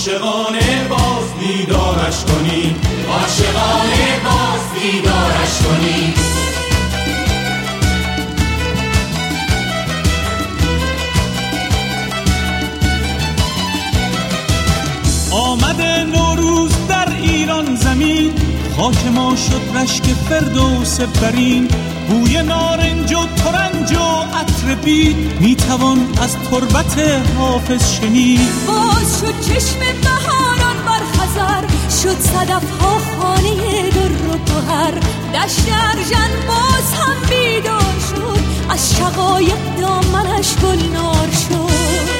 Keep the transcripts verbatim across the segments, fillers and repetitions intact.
عاشقانه باز دیدارش کنیم، عاشقانه باز دیدارش کنیم. آمده نوروز در ایران زمین، خاک ما شد رشک فردوس برین. بوی نارنج و ترنج و عطر بید، میتوان از تربت حافظ شنید. باز شد چشم بهاران بر خزر، شد صدف ها خانه در و گوهر. دشت ارژن باز هم بیدار شد، از شقایق دامنش گلنار شد.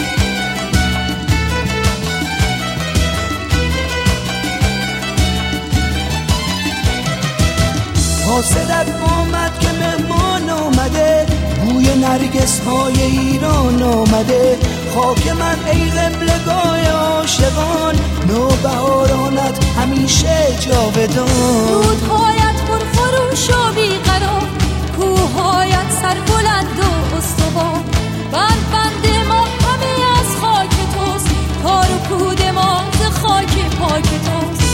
حاسدت آمد که مهمان آمده، بوی نرگس های ایران آمده. خاک من ای قبلگاه عاشقان، نوبهارانت همیشه جاودان. رودهایت پرخروش و بیقرار، کوههایت سربلند و استوار. بر بند ما همه از خاک توست، کار و پود ما ز خاک پاک توست.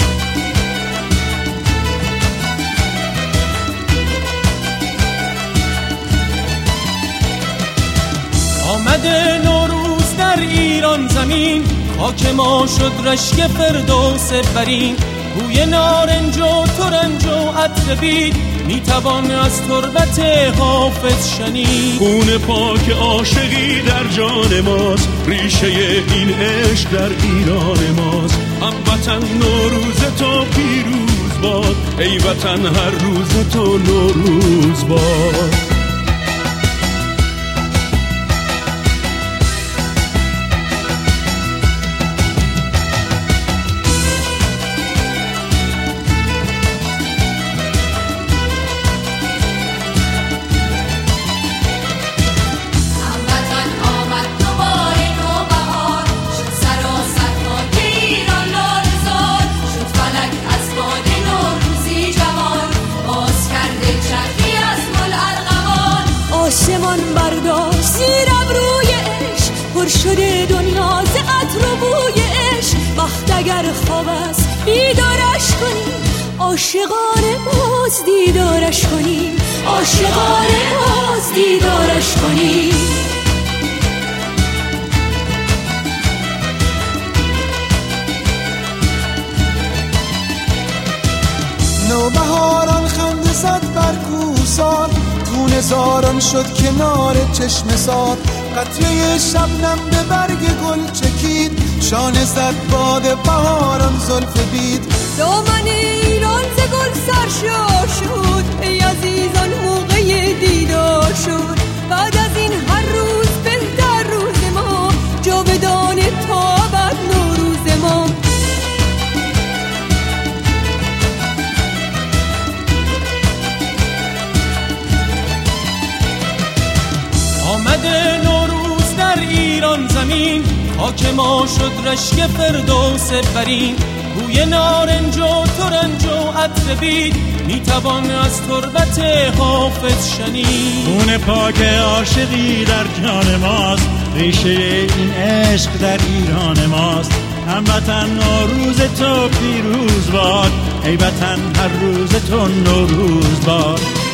آمده نوروز در ایران زمین، خاک ما شد رشک فردوس برین. بوی نارنج و ترنج و عطر بید، میتوان از تربت حافظ شنید. خون پاک عاشقی در جان ماست، ریشه این عشق در ایران ماست. هموطن نوروز تو پیروز باد، ای وطن هر روز تو نوروز باد. آسمان برداشت زیر ابروی عشق، پر شده دنیا ز عطر و بوی عشق. وقت اگر خواب است بیدارش کنیم، عاشقانه باز دیدارش کنیم، عاشقانه باز دیدارش کنیم. نوبهاران خنده زد بر کوهسار، خون زاران شد کنار چشم سار. قطره شبنم به برگ گل چکید، شانه زد باد بهاران زلف بید. دامن ایران ز گل سرشار شد، ای عزیزان موقع دیدار شد. بعد از این هر روز بهتر روز ما، جاودانه تا ابد نوروز ما. آمده نوروز در ایران زمین، خاک ما شد رشک فردوس برین. بوی نارنج و ترنج و عطر بید، میتوان از تربت حافظ شنید. خون پاک عاشقی در جان ماست، ریشه این عشق در ایران ماست. هموطن نوروز تو پیروز باد، ای وطن هر روز تو نوروز باد.